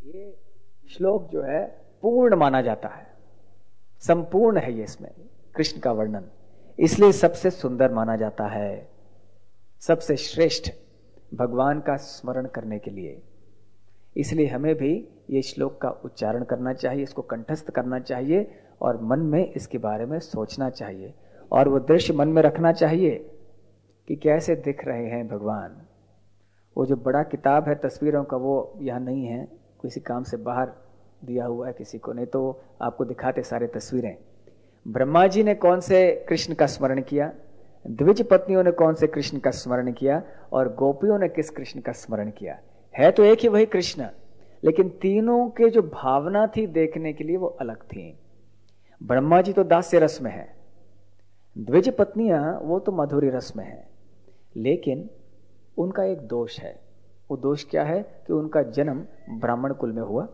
ये श्लोक जो है पूर्ण माना जाता है, संपूर्ण है ये, इसमें कृष्ण का वर्णन, इसलिए सबसे सुंदर माना जाता है, सबसे श्रेष्ठ भगवान का स्मरण करने के लिए। इसलिए हमें भी ये श्लोक का उच्चारण करना चाहिए, इसको कंठस्थ करना चाहिए और मन में इसके बारे में सोचना चाहिए और वो दृश्य मन में रखना चाहिए कि कैसे दिख रहे हैं भगवान। वो जो बड़ा किताब है तस्वीरों का, वो यहाँ नहीं है, किसी काम से बाहर दिया हुआ है किसी को, नहीं तो आपको दिखाते सारे तस्वीरें। ब्रह्मा जी ने कौन से कृष्ण का स्मरण किया, द्विज पत्नियों ने कौन से कृष्ण का स्मरण किया और गोपियों ने किस कृष्ण का स्मरण किया। है तो एक ही वही कृष्ण, लेकिन तीनों के जो भावना थी देखने के लिए वो अलग थी। ब्रह्मा जी तो दास्य रस में है, द्विज पत्नियां वो तो मधुरी रस में है, लेकिन उनका एक दोष है। वो दोष क्या है कि उनका जन्म ब्राह्मण कुल में हुआ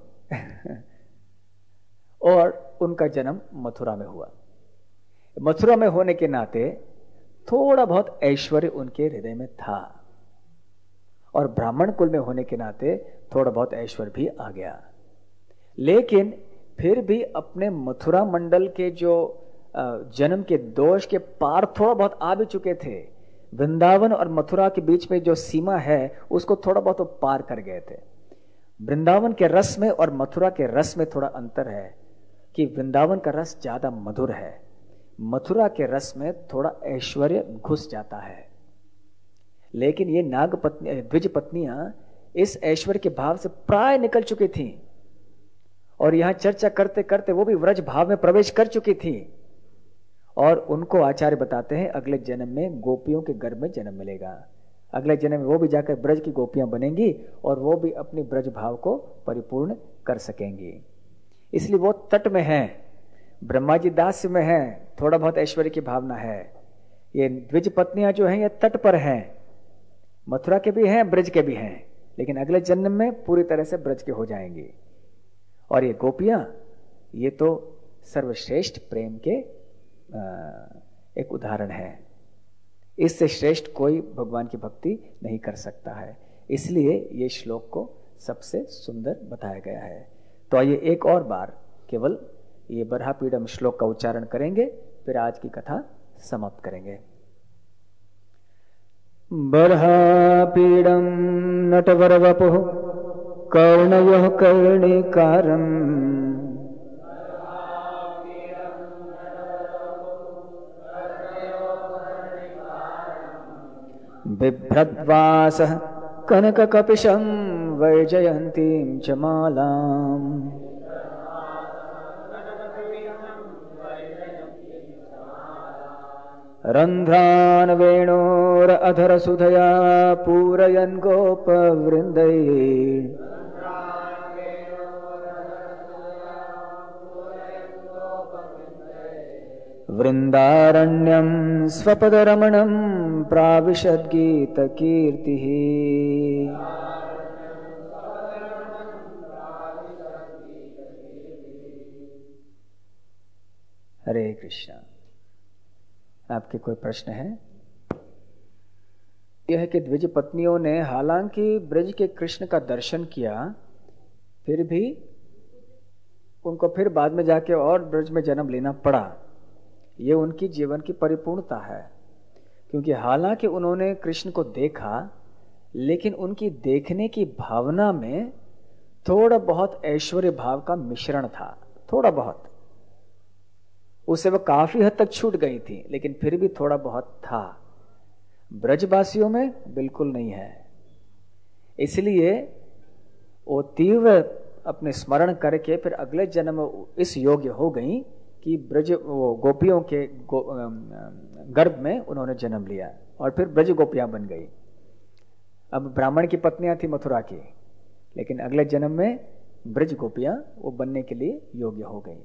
और उनका जन्म मथुरा में हुआ। मथुरा में होने के नाते थोड़ा बहुत ऐश्वर्य उनके हृदय में था और ब्राह्मण कुल में होने के नाते थोड़ा बहुत ऐश्वर्य भी आ गया, लेकिन फिर भी अपने मथुरा मंडल के जो जन्म के दोष के पार थोड़ा बहुत आ भी चुके थे। वृंदावन और मथुरा के बीच में जो सीमा है उसको थोड़ा बहुत वो पार कर गए थे। वृंदावन के रस में और मथुरा के रस में थोड़ा अंतर है कि वृंदावन का रस ज्यादा मधुर है, मथुरा के रस में थोड़ा ऐश्वर्य घुस जाता है। लेकिन ये द्विज पत्नियां इस ऐश्वर्य के भाव से प्राय निकल चुकी थीं और यहां चर्चा करते करते वो भी व्रज भाव में प्रवेश कर चुकी थी और उनको आचार्य बताते हैं अगले जन्म में गोपियों के गर्भ में जन्म मिलेगा। अगले जन्म में वो भी जाकर ब्रज की गोपियां बनेंगी और वो भी अपनी ब्रज भाव को परिपूर्ण कर सकेंगी। इसलिए वो तट में है, ब्रह्मा जी दास्य में है, थोड़ा बहुत ऐश्वर्य की भावना है। ये द्विज पत्नियां जो हैं ये तट पर हैं, मथुरा के भी हैं ब्रज के भी हैं, लेकिन अगले जन्म में पूरी तरह से ब्रज के हो जाएंगी। और ये गोपियां ये तो सर्वश्रेष्ठ प्रेम के एक उदाहरण है, इससे श्रेष्ठ कोई भगवान की भक्ति नहीं कर सकता है। इसलिए ये श्लोक को सबसे सुंदर बताया गया है। तो आइए एक और बार केवल ये बर्हापीडम श्लोक का उच्चारण करेंगे, फिर आज की कथा समाप्त करेंगे। बर्हापीडम नटवर वपुः कर्णयोः कर्णिकारम् बिभ्रद्वासः कनककपिशं वैजयन्तीं च मालाम्। रन्ध्रान् वेणोरधरसुधया पूरयन् गोपवृन्दैः। वृन्दारण्यं स्वपदरमणं प्राविशद्गीतकीर्तिः। हरे कृष्णा। आपके कोई प्रश्न है? यह है कि द्विज पत्नियों ने हालांकि ब्रज के कृष्ण का दर्शन किया, फिर भी उनको फिर बाद में जाके और ब्रज में जन्म लेना पड़ा। ये उनकी जीवन की परिपूर्णता है, क्योंकि हालांकि उन्होंने कृष्ण को देखा, लेकिन उनकी देखने की भावना में थोड़ा बहुत ऐश्वर्य भाव का मिश्रण था, थोड़ा बहुत। उससे वह काफी हद तक छूट गई थी, लेकिन फिर भी थोड़ा बहुत था। ब्रजवासियों में बिल्कुल नहीं है। इसलिए वो तीव्र अपने स्मरण करके फिर अगले जन्म इस योग्य हो गई कि ब्रज वो गोपियों के गर्भ में उन्होंने जन्म लिया और फिर ब्रज गोपियां बन गई। अब ब्राह्मण की पत्नियां थी मथुरा की, लेकिन अगले जन्म में ब्रज गोपियां वो बनने के लिए योग्य हो गई।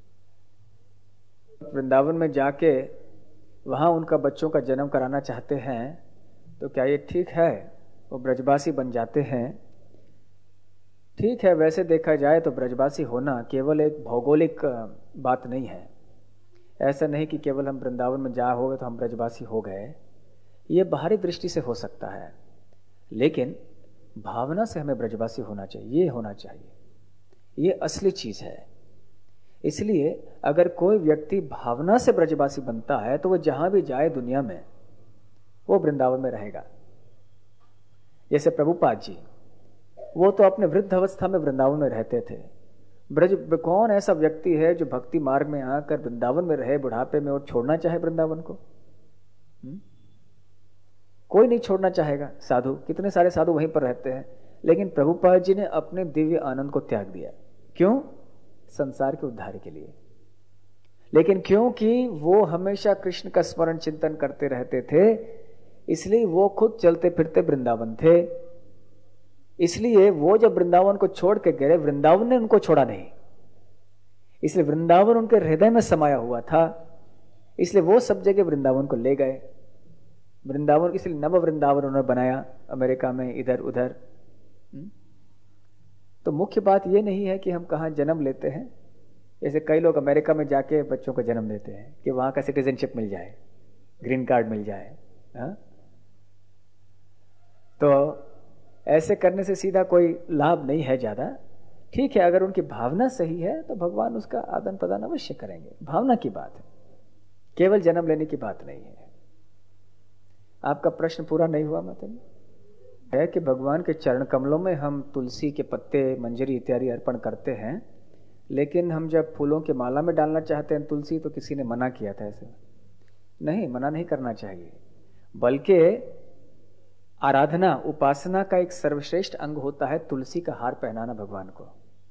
वृंदावन में जाके वहां उनका बच्चों का जन्म कराना चाहते हैं तो क्या ये ठीक है? वो ब्रजवासी बन जाते हैं। ठीक है, वैसे देखा जाए तो ब्रजवासी होना केवल एक भौगोलिक बात नहीं है। ऐसा नहीं कि केवल हम वृंदावन में जा हो गए तो हम ब्रजवासी हो गए। ये बाहरी दृष्टि से हो सकता है, लेकिन भावना से हमें ब्रजवासी होना चाहिए, ये होना चाहिए। ये असली चीज है। इसलिए अगर कोई व्यक्ति भावना से ब्रजवासी बनता है तो वह जहां भी जाए दुनिया में वो वृंदावन में रहेगा। जैसे प्रभुपाद जी, वो तो अपने वृद्ध अवस्था में वृंदावन में रहते थे। ब्रज कौन ऐसा व्यक्ति है जो भक्ति मार्ग में आकर वृंदावन में रहे बुढ़ापे में और छोड़ना चाहे वृंदावन को? कोई नहीं छोड़ना चाहेगा। साधु, कितने सारे साधु वहीं पर रहते हैं, लेकिन प्रभुपाद जी ने अपने दिव्य आनंद को त्याग दिया। क्यों? संसार के उद्धार के लिए। लेकिन क्योंकि वो हमेशा कृष्ण का स्मरण चिंतन करते रहते थे, इसलिए वो खुद चलते फिरते वृंदावन थे। इसलिए वो जब वृंदावन को छोड़ के गए, वृंदावन ने उनको छोड़ा नहीं, इसलिए वृंदावन उनके हृदय में समाया हुआ था, इसलिए वो सब जगह वृंदावन को ले गए। वृंदावन, इसलिए नव वृंदावन उन्होंने बनाया अमेरिका में, इधर उधर। तो मुख्य बात यह नहीं है कि हम कहाँ जन्म लेते हैं। जैसे कई लोग अमेरिका में जाके बच्चों को जन्म देते हैं कि वहां का सिटीजनशिप मिल जाए, ग्रीन कार्ड मिल जाए। हा? तो ऐसे करने से सीधा कोई लाभ नहीं है ज्यादा। ठीक है, अगर उनकी भावना सही है तो भगवान उसका आदान प्रदान अवश्य करेंगे। भावना की बात है, केवल जन्म लेने की बात नहीं है। आपका प्रश्न पूरा नहीं हुआ मतलब है कि भगवान के चरण कमलों में हम तुलसी के पत्ते, मंजरी इत्यादि अर्पण करते हैं, लेकिन हम जब फूलों के माला में डालना चाहते हैं तुलसी, तो किसी ने मना किया था। ऐसे नहीं, मना नहीं करना चाहिए। बल्कि आराधना, उपासना का एक सर्वश्रेष्ठ अंग होता है तुलसी का हार पहनाना भगवान को।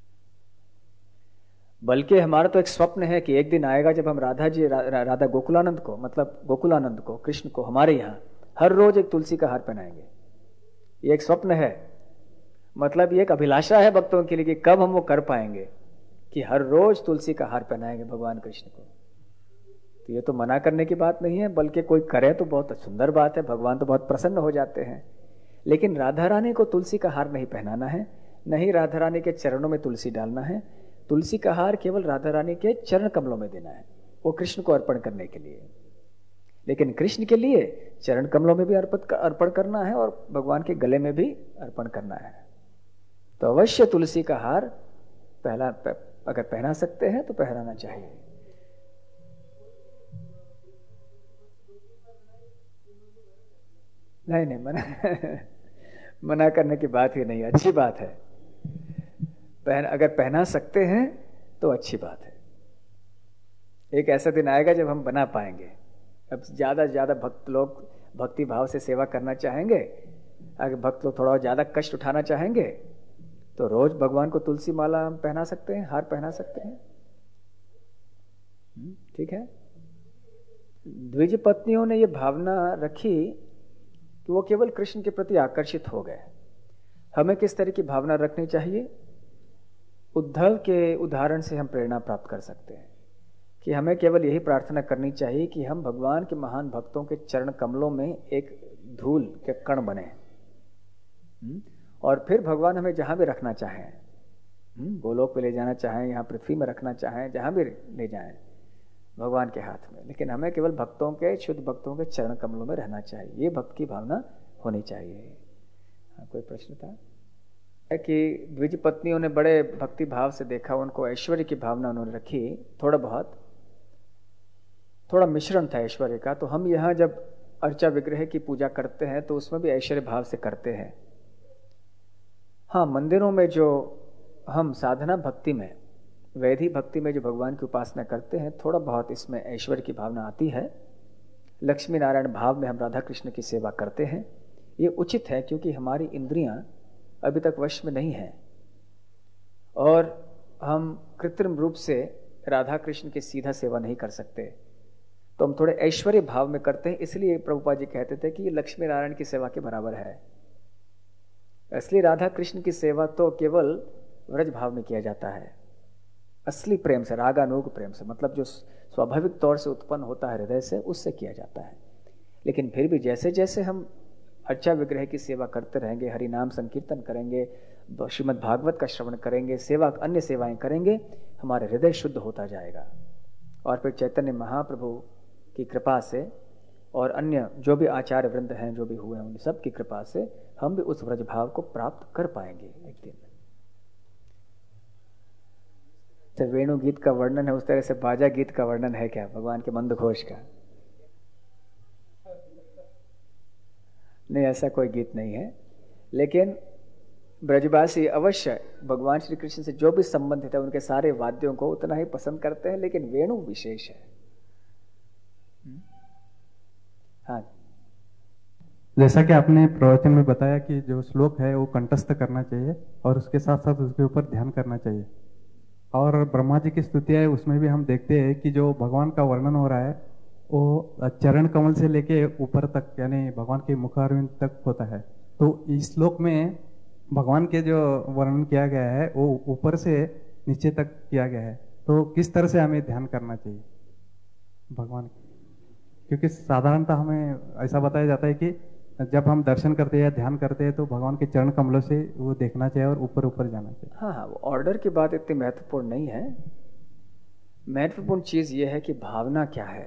बल्कि हमारा तो एक स्वप्न है कि एक दिन आएगा जब हम राधा गोकुलानंद को, मतलब गोकुलानंद को, कृष्ण को हमारे यहाँ हर रोज एक तुलसी का हार पहनाएंगे। ये एक स्वप्न है, मतलब ये एक अभिलाषा है भक्तों के लिए कि कब हम वो कर पाएंगे कि हर रोज तुलसी का हार पहनाएंगे भगवान कृष्ण को। तो ये तो मना करने की बात नहीं है, बल्कि कोई करे तो बहुत सुंदर बात है, भगवान तो बहुत प्रसन्न हो जाते हैं। लेकिन राधा रानी को तुलसी का हार नहीं पहनाना है, नहीं राधा रानी के चरणों में तुलसी डालना है। तुलसी का हार केवल राधा रानी के चरण कमलों में देना है, वो कृष्ण को अर्पण करने के लिए। लेकिन कृष्ण के लिए चरण कमलों में भी अर्पण करना है और भगवान के गले में भी अर्पण करना है। तो अवश्य तुलसी का हार अगर पहना सकते हैं तो पहनाना चाहिए। नहीं मना करने की बात ही नहीं, अच्छी बात है। अगर पहना सकते हैं तो अच्छी बात है। एक ऐसा दिन आएगा जब हम बना पाएंगे। अब ज्यादा से ज्यादा भक्त लोग भक्ति भाव से सेवा करना चाहेंगे, अगर भक्त लोग थोड़ा ज्यादा कष्ट उठाना चाहेंगे तो रोज भगवान को तुलसी माला हम पहना सकते हैं, हार पहना सकते हैं। ठीक है। द्विज पत्नियों ने यह भावना रखी कि वो केवल कृष्ण के प्रति आकर्षित हो गए। हमें किस तरह की भावना रखनी चाहिए? उद्धव के उदाहरण से हम प्रेरणा प्राप्त कर सकते हैं कि हमें केवल यही प्रार्थना करनी चाहिए कि हम भगवान के महान भक्तों के चरण कमलों में एक धूल के कण बने, और फिर भगवान हमें जहां भी रखना चाहें, गोलोक पे ले जाना चाहें, यहाँ पृथ्वी में रखना चाहें, जहां भी ले जाएं, भगवान के हाथ में। लेकिन हमें केवल भक्तों के, शुद्ध भक्तों के चरण कमलों में रहना चाहिए। ये भक्त की भावना होनी चाहिए। हाँ, कोई प्रश्न था? है कि द्विज पत्नियों ने बड़े भक्ति भाव से देखा, उनको ऐश्वर्य की भावना उन्होंने रखी। थोड़ा मिश्रण था ऐश्वर्य का। तो हम यहाँ जब अर्चा विग्रह की पूजा करते हैं तो उसमें भी ऐश्वर्य भाव से करते हैं। हाँ, मंदिरों में जो हम साधना भक्ति में, वैधि भक्ति में जो भगवान की उपासना करते हैं, थोड़ा बहुत इसमें ऐश्वर्य की भावना आती है। लक्ष्मी नारायण भाव में हम राधा कृष्ण की सेवा करते हैं। ये उचित है क्योंकि हमारी इंद्रियां अभी तक वश में नहीं है और हम कृत्रिम रूप से राधा कृष्ण की सीधा सेवा नहीं कर सकते, तो हम थोड़े ऐश्वर्य भाव में करते हैं। इसलिए प्रभुपाद जी कहते थे कि ये लक्ष्मी नारायण की सेवा के बराबर है। असली राधा कृष्ण की सेवा तो केवल व्रज भाव में किया जाता है, असली प्रेम से, रागानुग प्रेम से, मतलब जो स्वाभाविक तौर से उत्पन्न होता है हृदय से, उससे किया जाता है। लेकिन फिर भी जैसे जैसे हम अर्चा विग्रह की सेवा करते रहेंगे, हरि नाम संकीर्तन करेंगे, श्रीमद् भागवत का श्रवण करेंगे, अन्य सेवाएं करेंगे, हमारा हृदय शुद्ध होता जाएगा। और फिर चैतन्य महाप्रभु की कृपा से और अन्य जो भी आचार्य वृंद हैं, जो भी हुए हैं, उन सब की कृपा से हम भी उस व्रज भाव को प्राप्त कर पाएंगे एक दिन। तो वेणु गीत का वर्णन है, उस तरह से बाजा गीत का वर्णन है क्या भगवान के मंदघोष का? नहीं, ऐसा कोई गीत नहीं है। लेकिन ब्रजवासी अवश्य भगवान श्री कृष्ण से जो भी संबंधित है उनके सारे वाद्यों को उतना ही पसंद करते हैं, लेकिन वेणु विशेष है। हाँ, जैसा कि आपने प्रवचन में बताया कि जो श्लोक है वो कंठस्थ करना चाहिए और उसके साथ साथ उसके ऊपर ध्यान करना चाहिए। और ब्रह्मा जी की स्तुतियां है, उसमें भी हम देखते हैं कि जो भगवान का वर्णन हो रहा है वो चरण कमल से लेके ऊपर तक, यानी भगवान के मुखारविंद तक होता है। तो इस श्लोक में भगवान के जो वर्णन किया गया है वो ऊपर से नीचे तक किया गया है। तो किस तरह से हमें ध्यान करना चाहिए भगवान की? क्योंकि साधारणतः हमें ऐसा बताया जाता है कि जब हम दर्शन करते हैं या ध्यान करते हैं तो भगवान के चरण कमलों से वो देखना चाहिए और ऊपर ऊपर जाना चाहिए। हाँ हाँ, वो ऑर्डर की बात इतनी महत्वपूर्ण नहीं है। महत्वपूर्ण चीज ये है कि भावना क्या है।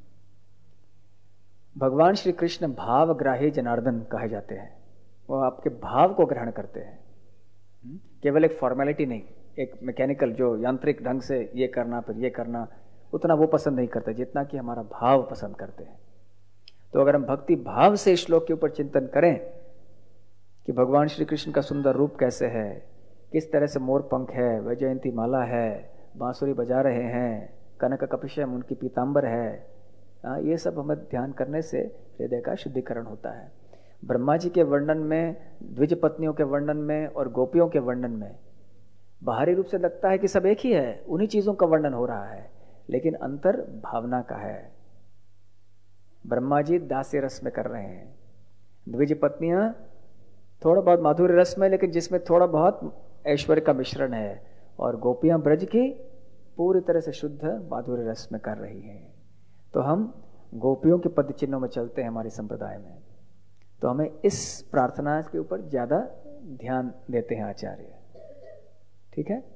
भगवान श्री कृष्ण भावग्राही जनार्दन कहे जाते हैं। वो आपके भाव को ग्रहण करते हैं, केवल एक फॉर्मेलिटी नहीं, एक मैकेनिकल जो यांत्रिक ढंग से ये करना फिर ये करना, उतना वो पसंद नहीं करते जितना कि हमारा भाव पसंद करते हैं। तो अगर हम भक्ति भाव से श्लोक के ऊपर चिंतन करें कि भगवान श्री कृष्ण का सुंदर रूप कैसे है, किस तरह से मोर पंख है, वैजयंती माला है, बांसुरी बजा रहे हैं, कनक कपिशम उनकी पीतांबर है, ये सब हमें ध्यान करने से हृदय का शुद्धिकरण होता है। ब्रह्मा जी के वर्णन में, द्विज पत्नियों के वर्णन में और गोपियों के वर्णन में बाहरी रूप से लगता है कि सब एक ही है, उन्हीं चीजों का वर्णन हो रहा है, लेकिन अंतर भावना का है। ब्रह्मा जी दास्य रस में कर रहे हैं, द्विज पत्नियां थोड़ा बहुत माधुर्य रस में, लेकिन जिसमें थोड़ा बहुत ऐश्वर्य का मिश्रण है, और गोपियां ब्रज की पूरी तरह से शुद्ध माधुर्य रस में कर रही हैं। तो हम गोपियों के पद चिन्हों में चलते हैं हमारे संप्रदाय में, तो हमें इस प्रार्थना के ऊपर ज्यादा ध्यान देते हैं आचार्य। ठीक है,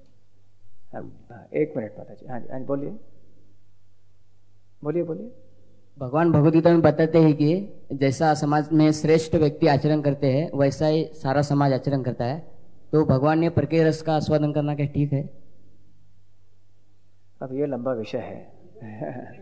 एक मिनट माता जी। हाँ जी, हाँ जी, बोलिए बोलिए बोलिए। भगवान भगवद गीता में बताते हैं कि जैसा समाज में श्रेष्ठ व्यक्ति आचरण करते हैं वैसा ही सारा समाज आचरण करता है। तो भगवान ने प्रकृति रस का आस्वादन करना क्या ठीक है? अब ये लंबा विषय है।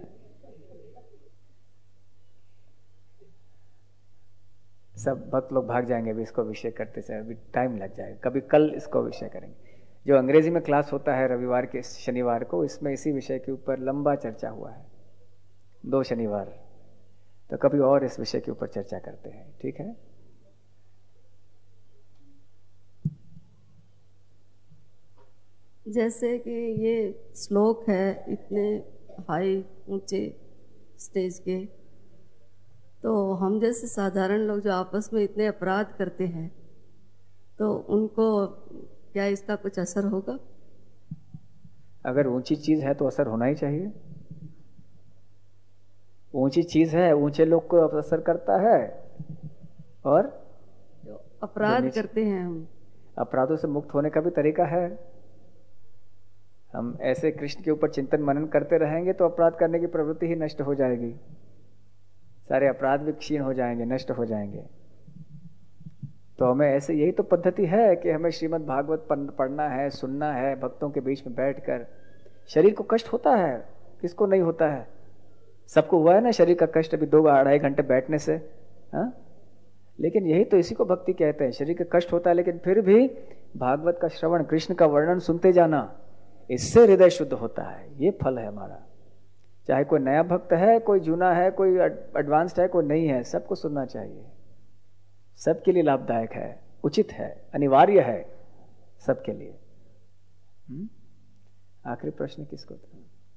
सब भक्त लोग भाग जाएंगे अभी इसको विषय करते से, अभी टाइम लग जाएगा, कभी कल इसको विषय करेंगे। जो अंग्रेजी में क्लास होता है रविवार के शनिवार को, इसमें इसी विषय के ऊपर लंबा चर्चा हुआ है, 2 शनिवार। तो कभी और इस विषय के ऊपर चर्चा करते हैं, ठीक है? जैसे कि ये श्लोक है इतने हाई ऊंचे स्टेज के, तो हम जैसे साधारण लोग जो आपस में इतने अपराध करते हैं, तो उनको क्या इसका कुछ असर होगा? अगर ऊंची चीज है तो असर होना ही चाहिए। ऊंची चीज है, ऊंचे लोग को असर करता है, और जो अपराध करते हैं हम, अपराधों से मुक्त होने का भी तरीका है। हम ऐसे कृष्ण के ऊपर चिंतन मनन करते रहेंगे तो अपराध करने की प्रवृत्ति ही नष्ट हो जाएगी, सारे अपराध भी क्षीण हो जाएंगे, नष्ट हो जाएंगे। तो हमें ऐसे, यही तो पद्धति है कि हमें श्रीमद् भागवत पढ़ना है, सुनना है भक्तों के बीच में बैठकर। शरीर को कष्ट होता है, किसको नहीं होता है? सबको हुआ है ना शरीर का कष्ट, अभी 2-2.5 घंटे बैठने से। हाँ, लेकिन यही तो, इसी को भक्ति कहते हैं। शरीर का कष्ट होता है, लेकिन फिर भी भागवत का श्रवण, कृष्ण का वर्णन सुनते जाना, इससे हृदय शुद्ध होता है। ये फल है हमारा। चाहे कोई नया भक्त है, कोई जूना है, कोई एडवांस्ड है, कोई नहीं है, सबको सुनना चाहिए। सबके लिए लाभदायक है, उचित है, अनिवार्य है सबके लिए। आखिरी प्रश्न किसको था?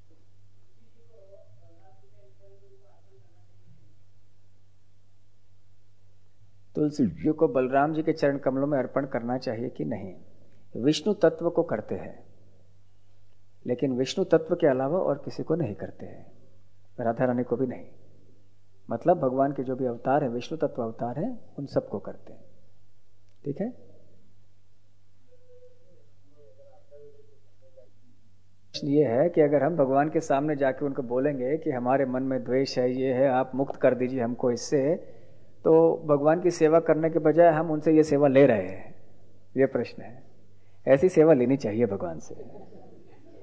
तुलसी जी को बलराम जी के चरण कमलों में अर्पण करना चाहिए कि नहीं? विष्णु तत्व को करते हैं, लेकिन विष्णु तत्व के अलावा और किसी को नहीं करते हैं, राधा रानी को भी नहीं। मतलब भगवान के जो भी अवतार है, विष्णु तत्व अवतार है, उन सबको करते हैं। ठीक है? प्रश्न ये है कि अगर हम भगवान के सामने जाके उनको बोलेंगे कि हमारे मन में द्वेष है, ये है, आप मुक्त कर दीजिए हमको इससे, तो भगवान की सेवा करने के बजाय हम उनसे ये सेवा ले रहे हैं। ये प्रश्न है। ऐसी सेवा लेनी चाहिए भगवान से।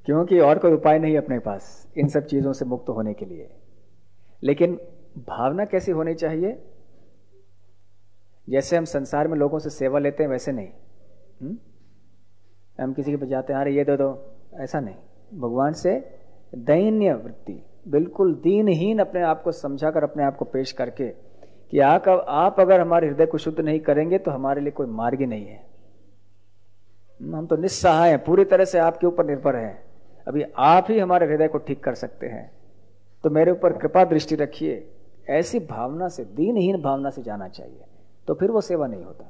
क्योंकि और कोई उपाय नहीं अपने पास इन सब चीजों से मुक्त होने के लिए। लेकिन भावना कैसी होनी चाहिए? जैसे हम संसार में लोगों से सेवा लेते हैं वैसे नहीं। हम किसी के पास जाते हैं, अरे ये दे दो, ऐसा नहीं। भगवान से दैन्य वृत्ति, बिल्कुल दीनहीन अपने आप को समझाकर अपने आप को पेश करके कि आप अगर हमारे हृदय को शुद्ध नहीं करेंगे तो हमारे लिए कोई मार्ग ही नहीं है। हम तो निस्सहाय हैं, पूरी तरह से आपके ऊपर निर्भर हैं। अभी आप ही हमारे हृदय को ठीक कर सकते हैं, तो मेरे ऊपर कृपा दृष्टि रखिए। ऐसी भावना से, दीनहीन भावना से जाना चाहिए, तो फिर वो सेवा नहीं होता।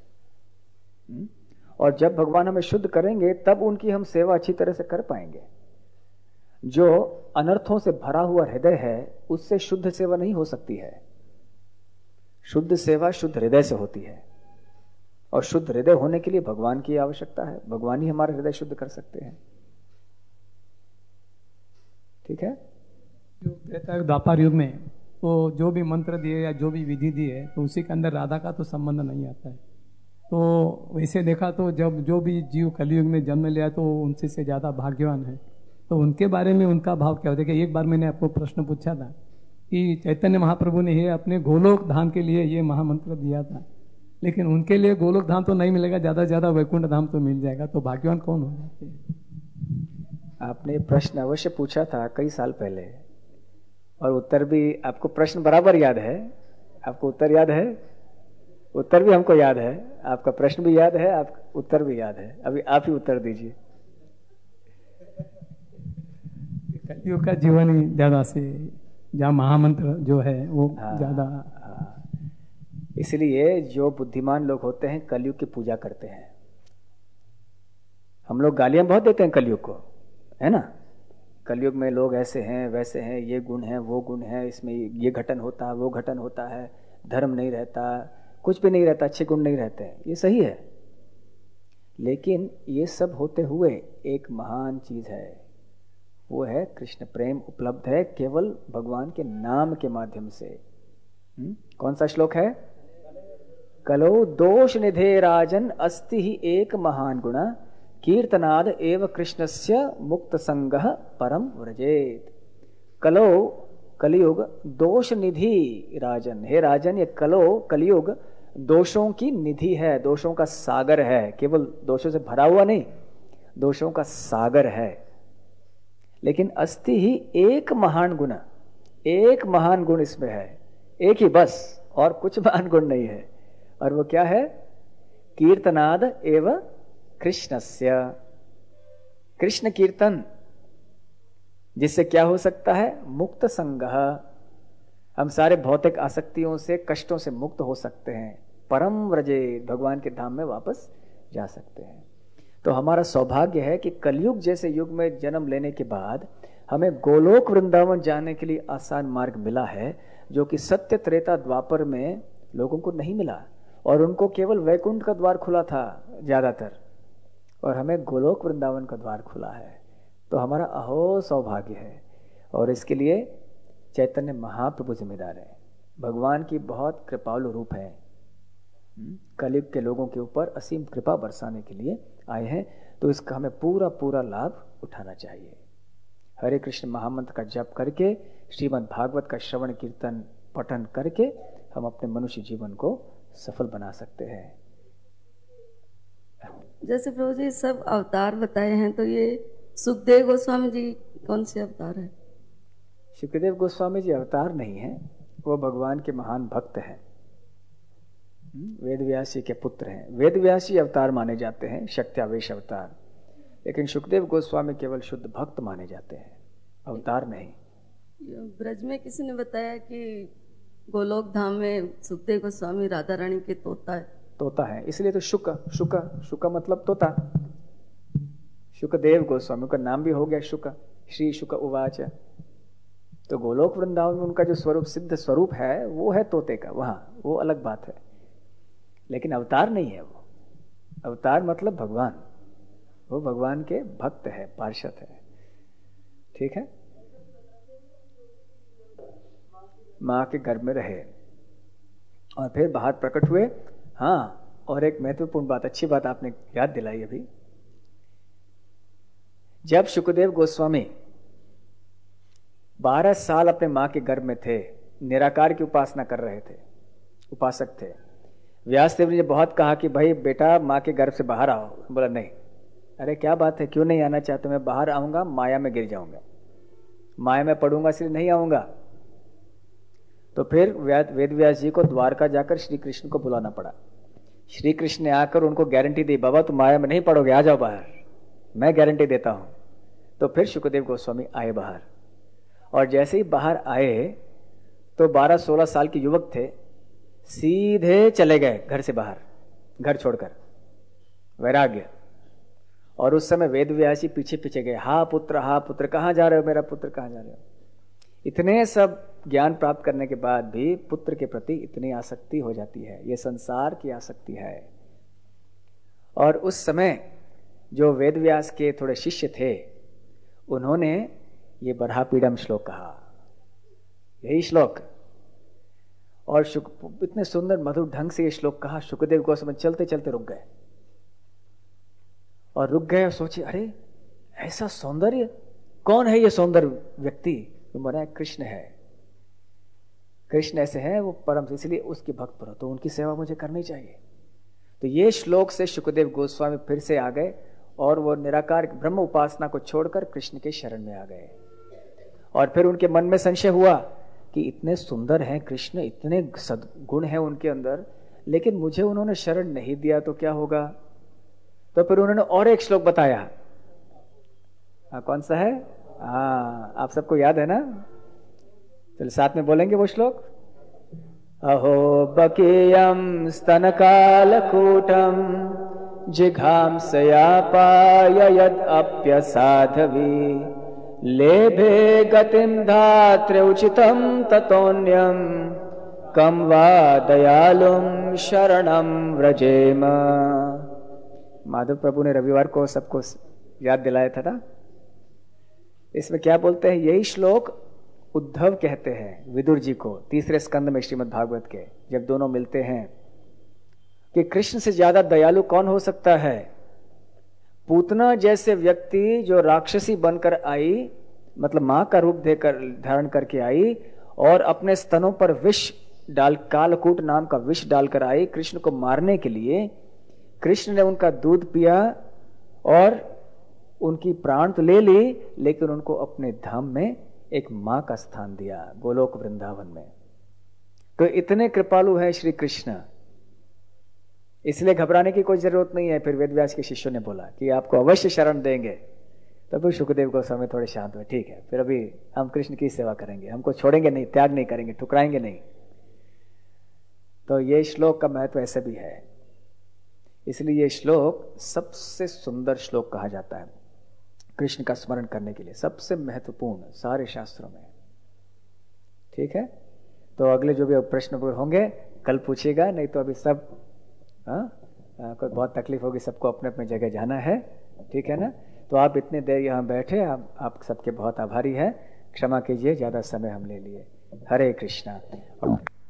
और जब भगवान हमें शुद्ध करेंगे तब उनकी हम सेवा अच्छी तरह से कर पाएंगे। जो अनर्थों से भरा हुआ हृदय है उससे शुद्ध सेवा नहीं हो सकती है। शुद्ध सेवा शुद्ध हृदय से होती है, और शुद्ध हृदय होने के लिए भगवान की आवश्यकता है। भगवान ही हमारे हृदय शुद्ध कर सकते हैं। ठीक है। द्वापर युग में तो जो भी मंत्र दिए या जो भी विधि दी है तो उसी के अंदर राधा का तो संबंध नहीं आता है। तो वैसे देखा तो जब जो भी जीव कलयुग में जन्म लिया तो उनसे से ज़्यादा भाग्यवान है। तो उनके बारे में उनका भाव क्या होता है? कि एक बार मैंने आपको प्रश्न पूछा था कि चैतन्य महाप्रभु ने ये अपने गोलोक धाम के लिए ये महामंत्र दिया था, लेकिन उनके लिए गोलोक धाम तो नहीं मिलेगा, ज़्यादा से ज़्यादा वैकुंठ धाम तो मिल जाएगा। तो भाग्यवान कौन हो जाते हैं? आपने प्रश्न अवश्य पूछा था कई साल पहले, और उत्तर भी आपको, प्रश्न बराबर याद है, आपको उत्तर याद है, उत्तर भी हमको याद है, आपका प्रश्न भी याद है, आप उत्तर भी याद है। अभी आप ही उत्तर दीजिए। कलयुग का जीवन ही ज्यादा से जहाँ महामंत्र जो है वो ज्यादा। इसलिए जो बुद्धिमान लोग होते हैं कलयुग की पूजा करते हैं। हम लोग गालियां बहुत देते हैं कलयुग को, है ना। कलयुग में लोग ऐसे हैं वैसे हैं, ये गुण है वो गुण है, इसमें ये घटन होता है वो घटन होता है, धर्म नहीं रहता, कुछ भी नहीं रहता, अच्छे गुण नहीं रहते हैं। ये सही है, लेकिन ये सब होते हुए एक महान चीज है, वो है कृष्ण प्रेम उपलब्ध है केवल भगवान के नाम के माध्यम से। कौन सा श्लोक है? कलो दोष निधे राजन अस्ति ही एक महान गुण कीर्तनाद एव कृष्णस्य मुक्त संगः परम व्रजेत। कलो कलियुग दोष निधि राजन, हे राजन ये कलियुग दोषों की निधि है, दोषों का सागर है। केवल दोषों से भरा हुआ नहीं, दोषों का सागर है। लेकिन अस्ति ही एक महान गुण, एक महान गुण इसमें है, एक ही बस, और कुछ महान गुण नहीं है। और वो क्या है? कीर्तनाद एव कृष्णस्य, कृष्ण कीर्तन, जिससे क्या हो सकता है? मुक्त संगः, हम सारे भौतिक आसक्तियों से, कष्टों से मुक्त हो सकते हैं, परम व्रजे, भगवान के धाम में वापस जा सकते हैं। तो हमारा सौभाग्य है कि कलयुग जैसे युग में जन्म लेने के बाद हमें गोलोक वृंदावन जाने के लिए आसान मार्ग मिला है, जो कि सत्य त्रेता द्वापर में लोगों को नहीं मिला, और उनको केवल वैकुंठ का द्वार खुला था ज्यादातर, और हमें गोलोक वृंदावन का द्वार खुला है। तो हमारा अहो सौभाग्य है, और इसके लिए चैतन्य महाप्रभु जिम्मेदार है। भगवान की बहुत कृपालु रूप है, कलयुग के लोगों के ऊपर असीम कृपा बरसाने के लिए आए हैं। तो इसका हमें पूरा पूरा लाभ उठाना चाहिए। हरे कृष्ण महामंत्र का जप करके, श्रीमद् भागवत का श्रवण कीर्तन पठन करके हम अपने मनुष्य जीवन को सफल बना सकते हैं। जैसे प्रभु जी सब अवतार बताए हैं, तो ये सुखदेव गोस्वामी जी कौन से अवतार है? सुखदेव गोस्वामी जी अवतार नहीं है, वो भगवान के महान भक्त हैं, वेदव्यासी के पुत्र हैं। वेदव्यासी अवतार माने जाते हैं, शक्त्यावेश अवतार, लेकिन सुखदेव गोस्वामी केवल शुद्ध भक्त माने जाते हैं, अवतार नहीं। ब्रज में किसी ने बताया कि गोलोक धाम में सुखदेव गोस्वामी राधा रानी के तोता है, इसलिए तो शुक मतलब तोता। शुकदेव गोस्वामी का नाम भी हो गया शुक, श्री शुक उवाच। तो गोलोक वृंदावन में उनका जो स्वरूप, सिद्ध स्वरूप है, वो है तोते का, वहां वो अलग बात है, लेकिन अवतार नहीं है वो। अवतार मतलब भगवान, वो भगवान के भक्त है, पार्षद है। ठीक है। माँ के गर्भ में रहे और फिर बाहर प्रकट हुए। हाँ, और एक महत्वपूर्ण बात, अच्छी बात आपने याद दिलाई अभी, जब सुखदेव गोस्वामी 12 साल अपने मां के गर्भ में थे, निराकार की उपासना कर रहे थे, उपासक थे। व्यासदेव ने बहुत कहा कि भाई बेटा मां के गर्भ से बाहर आओ। बोला नहीं। अरे क्या बात है, क्यों नहीं आना चाहते? मैं बाहर आऊंगा माया में गिर जाऊंगा, माया में पड़ूंगा, इसलिए नहीं आऊंगा। तो फिर वेद व्यास जी को द्वारका जाकर श्री कृष्ण को बुलाना पड़ा। श्री कृष्ण ने आकर उनको गारंटी दी, बाबा तुम माया में नहीं पड़ोगे, आ जाओ बाहर, मैं गारंटी देता हूं। तो फिर सुखदेव गोस्वामी आए बाहर, और जैसे ही बाहर आए तो 12-16 साल के युवक थे, सीधे चले गए घर से बाहर, घर छोड़कर, वैराग्य। और उस समय वेद व्यास जी पीछे पीछे गए, हा पुत्र कहाँ जा रहे हो, मेरा पुत्र कहाँ जा रहे हो। इतने सब ज्ञान प्राप्त करने के बाद भी पुत्र के प्रति इतनी आसक्ति हो जाती है, ये संसार की आसक्ति है। और उस समय जो वेद व्यास के थोड़े शिष्य थे, उन्होंने ये बरहापीडम श्लोक कहा, यही श्लोक, और इतने सुंदर मधुर ढंग से ये श्लोक कहा। सुखदेव गोस्वामी चलते चलते रुक गए, और रुक गए और सोचे, अरे ऐसा सौंदर्य, कौन है ये सौंदर्य व्यक्ति? तो बोला कृष्ण है, कृष्ण ऐसे हैं, वो परम, इसलिए उसकी भक्त पर हो, तो उनकी सेवा मुझे करनी चाहिए। तो ये श्लोक से सुखदेव गोस्वामी फिर से आ गए, और वो निराकार ब्रह्म उपासना को छोड़कर कृष्ण के शरण में आ गए। और फिर उनके मन में संशय हुआ कि इतने सुंदर हैं कृष्ण, इतने सद्गुण हैं उनके अंदर, लेकिन मुझे उन्होंने शरण नहीं दिया तो क्या होगा? तो फिर उन्होंने और एक श्लोक बताया। कौन सा है? आप सबको याद है ना? चलो साथ में बोलेंगे वो श्लोक। अहो बकेयम स्तनकालकूटम जिघांसयापाय यद अप्यसाधवी लेभे गतिम धात्रे उचितम ततोन्यम कम वा दयालुम शरणम व्रजेम। माधव प्रभु ने रविवार को सबको याद दिलाया था ना। इसमें क्या बोलते हैं? यही श्लोक उद्धव कहते हैं विदुर जी को 3रे स्कंद में श्रीमद् भागवत के, जब दोनों मिलते हैं, कि कृष्ण से ज्यादा दयालु कौन हो सकता है? पूतना जैसे व्यक्ति जो राक्षसी बनकर आई, मतलब मां का रूप देकर धारण करके आई, और अपने स्तनों पर विष डाल, कालकूट नाम का विष डालकर आई कृष्ण को मारने के लिए। कृष्ण ने उनका दूध पिया और उनकी प्राण तो ले ली, लेकिन उनको अपने धाम में एक मां का स्थान दिया, गोलोक वृंदावन में। तो इतने कृपालु है श्री कृष्ण, इसलिए घबराने की कोई जरूरत नहीं है। फिर वेदव्यास के शिष्यों ने बोला कि आपको अवश्य शरण देंगे। तो फिर सुखदेव गोस्वामी थोड़े शांत हुए, ठीक है, फिर अभी हम कृष्ण की सेवा करेंगे, हमको छोड़ेंगे नहीं, त्याग नहीं करेंगे, ठुकराएंगे नहीं। तो ये श्लोक का महत्व ऐसे भी है, इसलिए ये श्लोक सबसे सुंदर श्लोक कहा जाता है कृष्ण का स्मरण करने के लिए, सबसे महत्वपूर्ण सारे शास्त्रों में। ठीक है, तो अगले जो भी प्रश्न होंगे कल पूछिएगा, नहीं तो अभी सब कोई बहुत तकलीफ होगी, सबको अपने अपने जगह जाना है। ठीक है ना? तो आप इतने देर यहाँ बैठे, आप सबके बहुत आभारी हैं। क्षमा कीजिए, ज्यादा समय हम ले लिए। हरे कृष्णा।